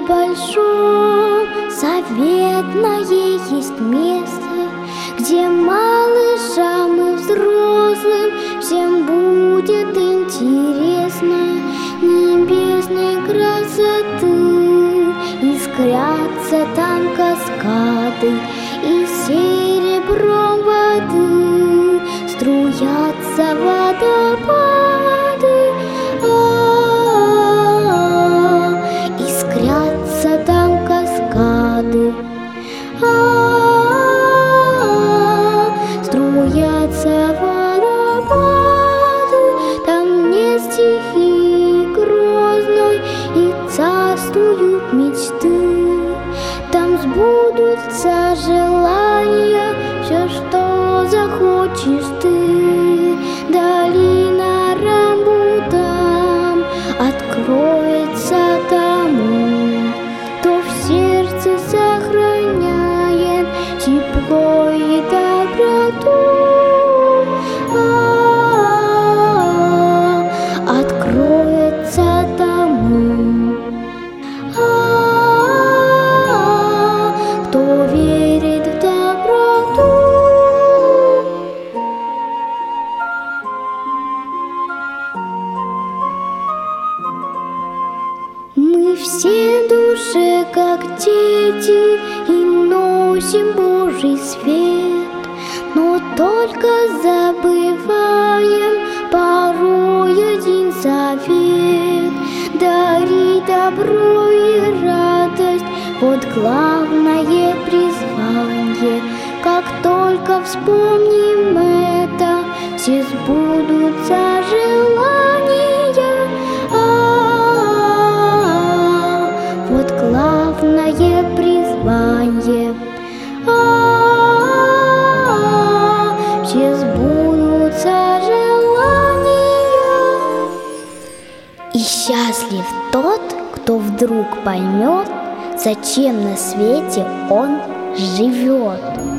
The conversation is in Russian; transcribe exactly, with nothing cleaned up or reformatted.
большом заветное есть место, где малышам и взрослым всем будет интересно небесной красоты. Искрятся там каскады и серебром воды струятся водопады. А-а-а, искрятся там каскады. А-а-а, струятся водопады. Там нет стихии грозной и царствуют мечты. Там сбудутся желания, все, что захочешь ты. Долина Рамбутан откроется тому, кто в сердце сохраняет тепло и доброту. А-а-а, откроется тому, а-а-а, кто верит в доброту. Мы все в душе, как дети, и носим Божий свет, но только забываем порой один завет. Дари добро и радость, вот главное призвание. Как только вспомним это, все сбудутся желания. А-а-а, вот главное призвание. А-а-а, все сбудутся желания. И счастлив тот, кто вдруг поймет, зачем на свете он живет.